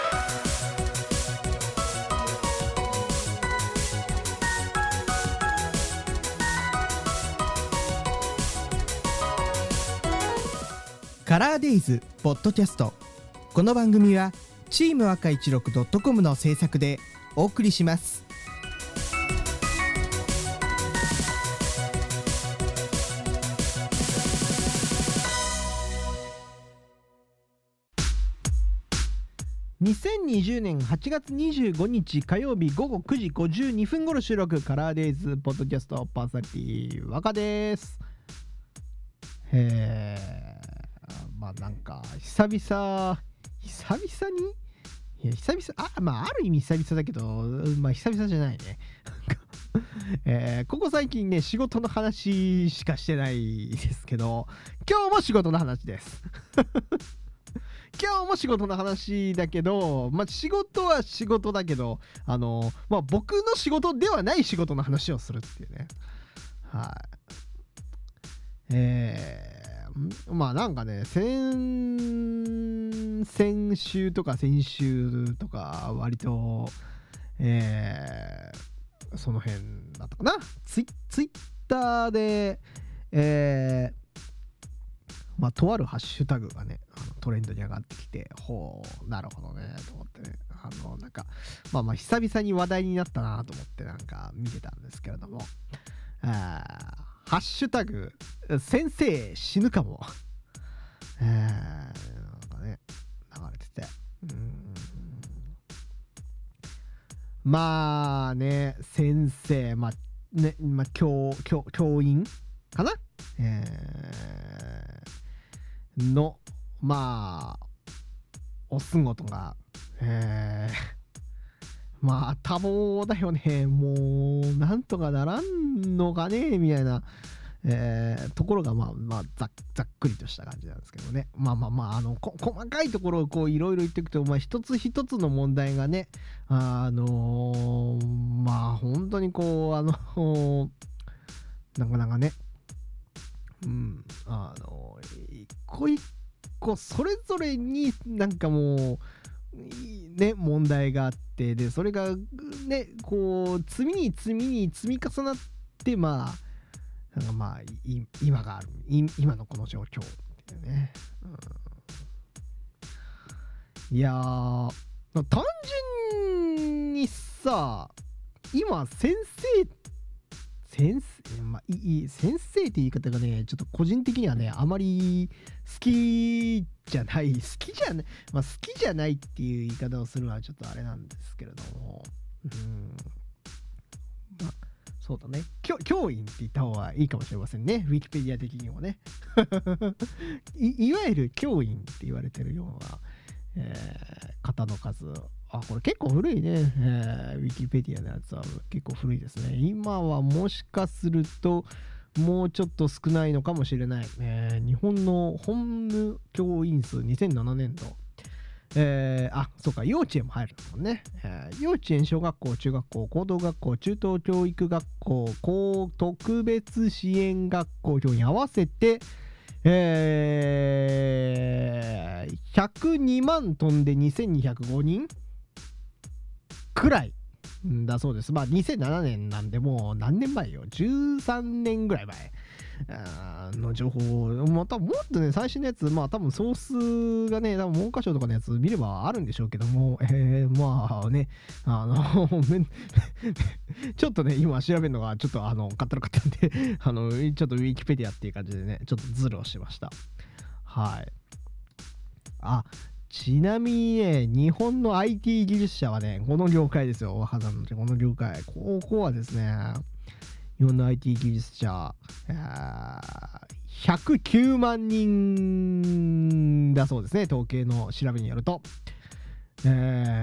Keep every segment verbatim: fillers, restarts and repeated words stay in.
カラーデイズポッドキャスト。この番組はチーム赤いちろくドットコムの制作でお送りします。にせんにじゅうねんはちがつにじゅうごにち火曜日ごごくじごじゅうにふん頃収録、カラーデイズポッドキャストパーソナリティ若です。へーまあなんか久々久々にいや久々あまあある意味久々だけどまあ久々じゃないね、えー、ここ最近ね仕事の話しかしてないですけど、今日も仕事の話です今日も仕事の話だけど、まあ仕事は仕事だけど、あのまあ僕の仕事ではない仕事の話をするっていうね。はい。えーまあなんかね、先先週とか先週とか割と、えー、その辺だったかな、ツイ、ツイッターで、えー、まあとあるハッシュタグがね、あのトレンドに上がってきて、ほうなるほどねと思ってね、あのなんかまあまあ久々に話題になったなと思ってなんか見てたんですけれども、あハッシュタグ先生死ぬかも、えー、なんかね流れてて、うーんまあね先生まあねまあ教教教員かな、えー、のまあお仕事が、えー、まあ多忙だよね、もうなんとかならんのかねみたいな、えー、ところがまあまあ ざ, ざっくりとした感じなんですけどね。まあまあまああのこ細かいところをこういろいろ言っていくと、まあ一つ一つの問題がね、あのー、まあ本当にこうあのなかなかね、うんあの一個一個それぞれになんかもうね問題があって、でそれがねこう積みに積みに積み重なって、まあなんかまあ今がある今のこの状況っていうね、うん、いやー単純にさ今先生先生まあいい先生って言い方がねちょっと個人的にはねあまり好きじゃない好きじゃないまあ好きじゃないっていう言い方をするのはちょっとあれなんですけれども、うんまあそうだね教、教員って言った方がいいかもしれませんね、ウィキペディア的にもねい, いわゆる教員って言われてるような、えー、方の数、あこれ結構古いね、えー、ウィキペディアのやつは結構古いですね。今はもしかするともうちょっと少ないのかもしれない、えー、日本の本務教員数にせんななねんど、えー、あそうか幼稚園も入るもんね、えー、幼稚園小学校中学校高等学校中等教育学校高特別支援学校教員合わせてえー、ひゃくにまん飛んでにせんにひゃくごにんくらいだそうです。まあにせんななねんなんでもう何年前よ、じゅうさんねんぐらい前の情報、またもっとね最新のやつ、まあ多分ソースがね多分文科省とかのやつ見ればあるんでしょうけども、えー、まあねあのちょっとね今調べるのがちょっとあのかったるかったんであのちょっとウィキペディアっていう感じでねちょっとズルをしました。はい。あちなみにね日本の アイティー 技術者はねこの業界ですよ、若さんのこの業界、ここはですね日本の アイティー 技術者ひゃくきゅうまんにんだそうですね、統計の調べによると。えー、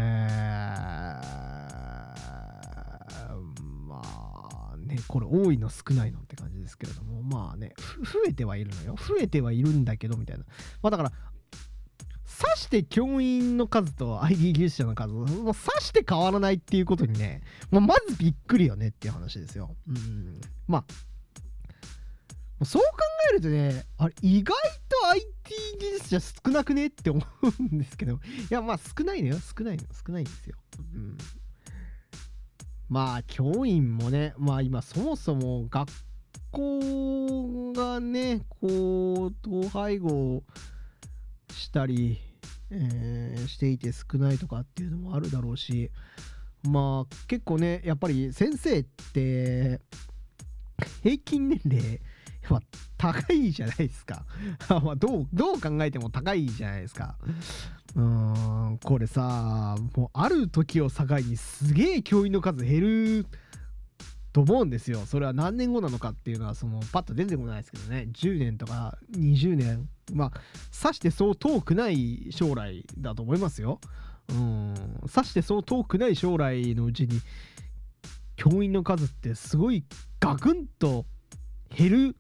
まあねこれ多いの少ないのって感じですけれども、まあね増えてはいるのよ、増えてはいるんだけどみたいな、まあだからさして教員の数と アイティー 技術者の数もうさして変わらないっていうことにね、まあ、まずびっくりよねっていう話ですよ。うんまあそう考えるとね、あれ意外と アイティー 技術じゃ少なくねって思うんですけど、いやまあ少ないのよ、少ないの、少ないんですよ。うん、まあ教員もね、まあ今そもそも学校がね、こう統廃合したり、えーしていて少ないとかっていうのもあるだろうし、まあ結構ね、やっぱり先生って平均年齢は高いじゃないですか。まあどうどう考えても高いじゃないですか。うーん、これさ、もうある時を境にすげえ教員の数減ると思うんですよ。それは何年後なのかっていうのはそのパッと出てこないですけどね。じゅうねんとかにじゅうねん、まあさしてそう遠くない将来だと思いますよ。うん、さしてそう遠くない将来のうちに教員の数ってすごいガクンと減る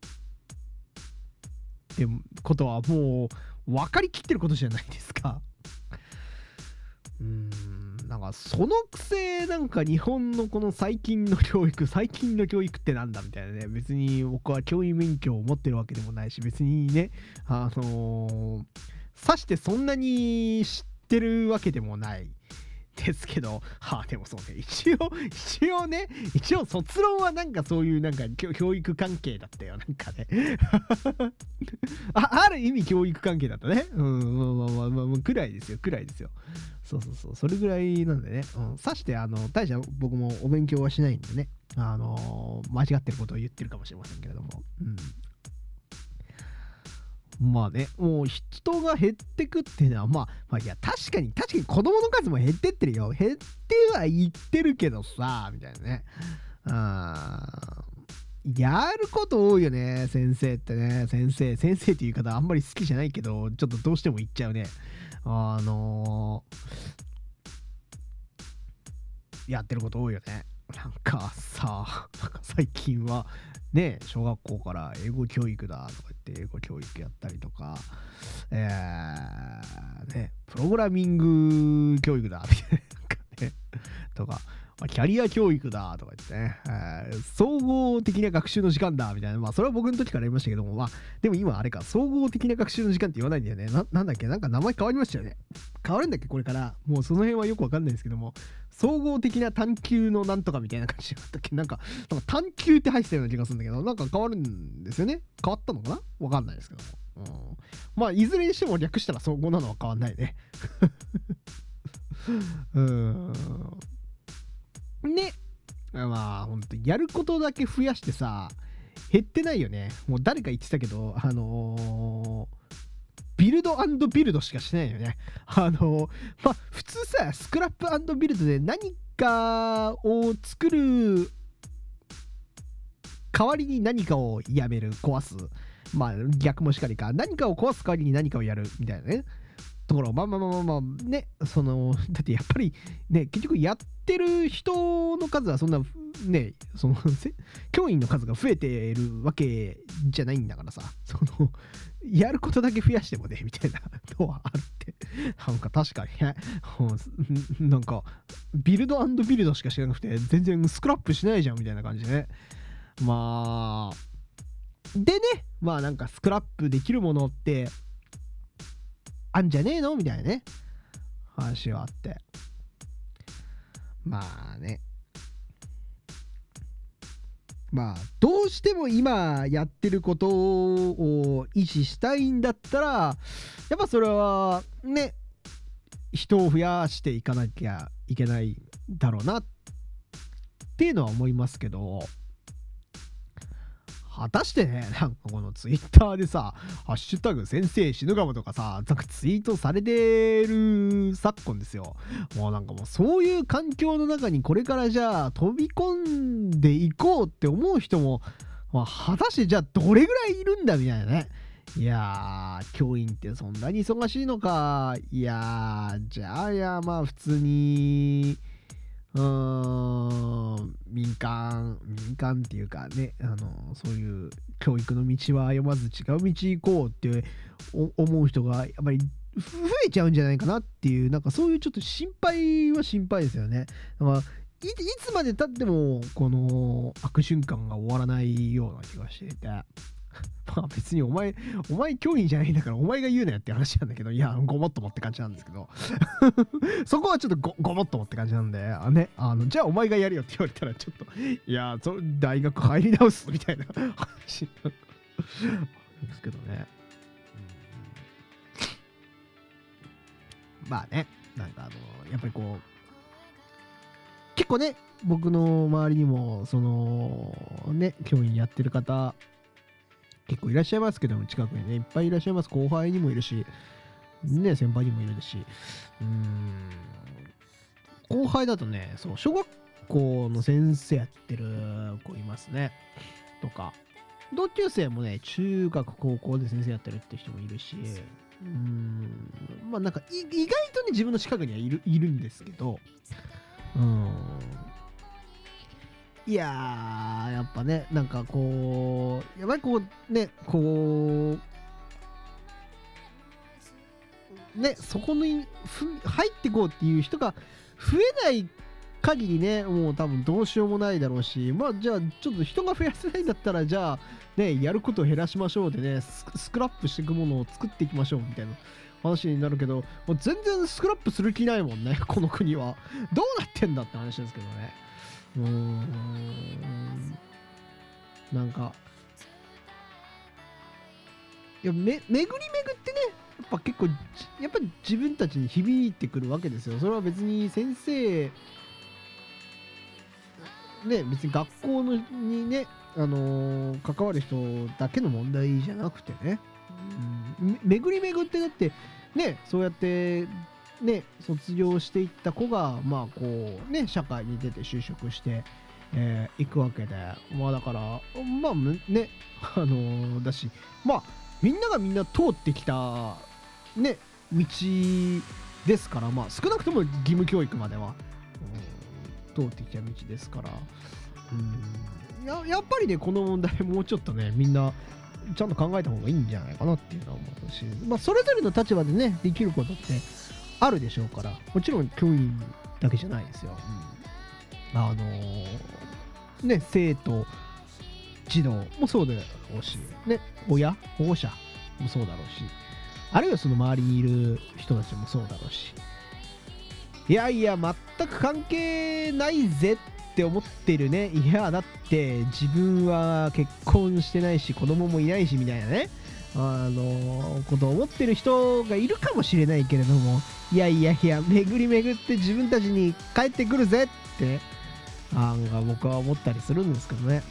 ってことはもう分かりきってることじゃないですか。うーん、なんかそのくせなんか日本のこの最近の教育最近の教育ってなんだみたいなね。別に僕は教員免許を持ってるわけでもないし、別にね、あのー、さしてそんなに知ってるわけでもないですけど、はあ、でもそうね、一応、一応ね、一応卒論はなんかそういうなんか教教育関係だったよ、なんかね。あ、ある意味教育関係だったね。うん、まあまあまあまあ、くらいですよ、くらいですよ。そうそうそう、それぐらいなんでね。うん、さして、あの、大した僕もお勉強はしないんでね、あのー間違ってることを言ってるかもしれませんけれども。うん。まあね、もう人が減ってくっていうのは、まあ、まあ、いや、確かに、確かに子供の数も減ってってるよ。減ってはいってるけどさ、みたいなね。あーやること多いよね、先生ってね。先生、先生っていう言い方あんまり好きじゃないけど、ちょっとどうしても言っちゃうね。あのーやってること多いよね。なんかさ、なんか最近は、ね、小学校から英語教育だとか言って英語教育やったりとか、えー、ね、プログラミング教育だみたいな、なんかね、とか、まあ、キャリア教育だとか言ってね、えー総合的な学習の時間だみたいな、まあそれは僕の時から言いましたけども、まあでも今あれか、総合的な学習の時間って言わないんだよね。な、なんだっけ、なんか名前変わりましたよね。変わるんだっけ、これから。もうその辺はよくわかんないですけども、総合的な探求のなんとかみたいな感じだったっけ、なんか、なんか探求って入ってたような気がするんだけど、なんか変わるんですよね。変わったのかな、わかんないですけども。うん、まあいずれにしても略したら総合なのは変わんないね。うーん。ね。まあ、ほんと、やることだけ増やしてさ、減ってないよね。もう誰か言ってたけど、あのービルドビルドしかしてないよね。あのーまあ、普通さ、スクラップビルドで何かを作る代わりに何かをやめる、壊す。まあ、逆もしかりか。何かを壊す代わりに何かをやる、みたいなね。ところ、まあまあまあまあまあ、ね、その、だってやっぱり、ね、結局やってる人の数はそんな、ね、その、教員の数が増えてるわけじゃないんだからさ、その、やることだけ増やしてもね、みたいなのはあるって。なんか確かにね、なんか、ビルドビルドしかしなくて、全然スクラップしないじゃん、みたいな感じでね。まあ、でね、まあなんかスクラップできるものって、あんじゃねえのみたいなね、話はあって。まあね。まあ、どうしても今やってることを維持したいんだったら、やっぱそれはね、人を増やしていかなきゃいけないだろうなっていうのは思いますけど、果たしてね、なんかこのツイッターでさ、ハッシュタグ先生死ぬかもとかさ、なんかツイートされてる昨今ですよ。もうなんかもうそういう環境の中にこれからじゃあ飛び込んでいこうって思う人も、まあ、果たしてじゃあどれぐらいいるんだみたいなね。いやー、教員ってそんなに忙しいのか。いやー、じゃあいや、まあ普通に、うーん、民間、民間っていうかね、あの、そういう教育の道は読まず違う道行こうって思う人がやっぱり増えちゃうんじゃないかなっていう、なんかそういうちょっと心配は心配ですよね。だからいつまでたってもこの悪循環が終わらないような気がしていてまあ別にお前お前教員じゃないんだからお前が言うなよって話なんだけど、いやごもっともって感じなんですけどそこはちょっと ご, ごもっともって感じなんで、あ、ね、あのじゃあお前がやるよって言われたらちょっといやそ大学入り直すみたいな話ですけどね、うん、まあね、なんかあのやっぱりこう結構ね、僕の周りにもそのね教員やってる方結構いらっしゃいますけども、近くにねいっぱいいらっしゃいます。後輩にもいるしね、先輩にもいるし、うーん後輩だとね、そう小学校の先生やってる子いますねとか、同級生もね中学高校で先生やってるって人もいるし、うーんまあなんか意外とね自分の近くにはいるいるんですけど、うん、いやーやっぱねなんかこうやっぱりこうねこうねそこにふ入ってこうっていう人が増えない限りねもう多分どうしようもないだろうし、まあじゃあちょっと人が増やせないんだったらじゃあねやることを減らしましょうでね ス, スクラップしていくものを作っていきましょうみたいな話になるけど、もう全然スクラップする気ないもんねこの国は。どうなってんだって話ですけどね。うーんなんかいやめ巡り巡ってねやっぱ結構やっぱ自分たちに響いてくるわけですよ。それは別に先生ね別に学校のにねあのー関わる人だけの問題じゃなくてね、うん、巡り巡ってだってねそうやってね卒業していった子がまあこうね社会に出て就職してえー、行くわけで、まあだからまあねあのー、だしまあみんながみんな通ってきたね道ですから、まあ少なくとも義務教育までは、うん、通ってきた道ですから、うん、や, やっぱりねこの問題もうちょっとねみんなちゃんと考えた方がいいんじゃないかなっていうのは思うし、まあそれぞれの立場でねできることってあるでしょうから、もちろん教員だけじゃないですよ、うん、あのー、ね生徒児童もそうだろうしね親保護者もそうだろうし、あるいはその周りにいる人たちもそうだろうし、いやいや全く関係ないぜって思ってるね、いやだって自分は結婚してないし子供もいないしみたいなねあのことを思ってる人がいるかもしれないけれども、いやいやいや巡り巡って自分たちに帰ってくるぜってあん僕は思ったりするんですけどね。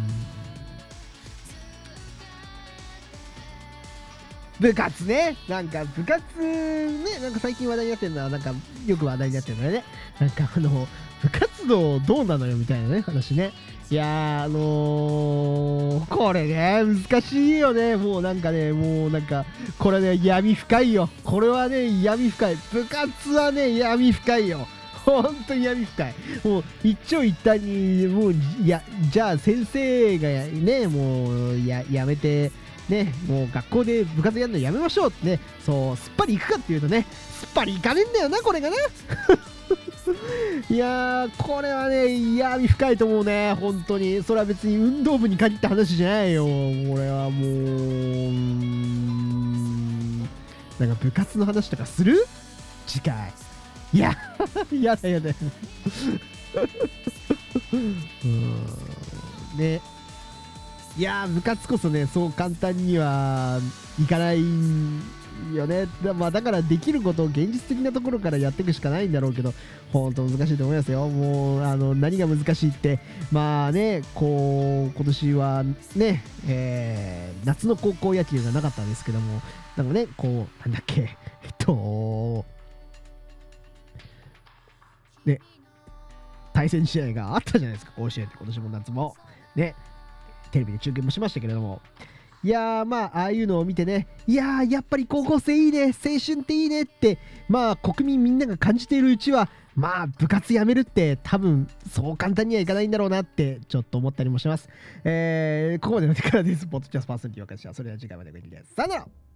うん部活ね、なんか部活ね、なんか最近話題になってるのはなんかよく話題になってるのね、なんかあの部活動どうなのよみたいなね話ね。いやーあのー、これね難しいよね。もうなんかねもうなんかこれね闇深いよ。これはね闇深い。部活はね闇深いよ。本当に闇深い。もう一長一短にもういやじゃあ先生がねもう や, やめてねもう学校で部活やるのやめましょうってね、そうすっぱりいくかっていうとねすっぱりいかねえんだよなこれがねいやーこれはね闇深いと思うね本当に。それは別に運動部に限った話じゃないよ。これはもうなんか部活の話とかする次回。いややだやだうんね、いやー部活こそねそう簡単にはいかないよね。だ、まあ、だからできることを現実的なところからやっていくしかないんだろうけど、本当難しいと思いますよ。もうあの何が難しいってまあねこう今年はね、えー、夏の高校野球がなかったんですけども、なんかねこうなんだっけえっとね対戦試合があったじゃないですか甲子園って今年も夏もねテレビで中継もしましたけれども、いやーまあああいうのを見てね、いやーやっぱり高校生いいね青春っていいねってまあ国民みんなが感じているうちはまあ部活やめるって多分そう簡単にはいかないんだろうなってちょっと思ったりもします。えー、ここまでの手からです。ポッドキャストパーソナリティ分かりました。それでは次回までごきげんよう。さよなら。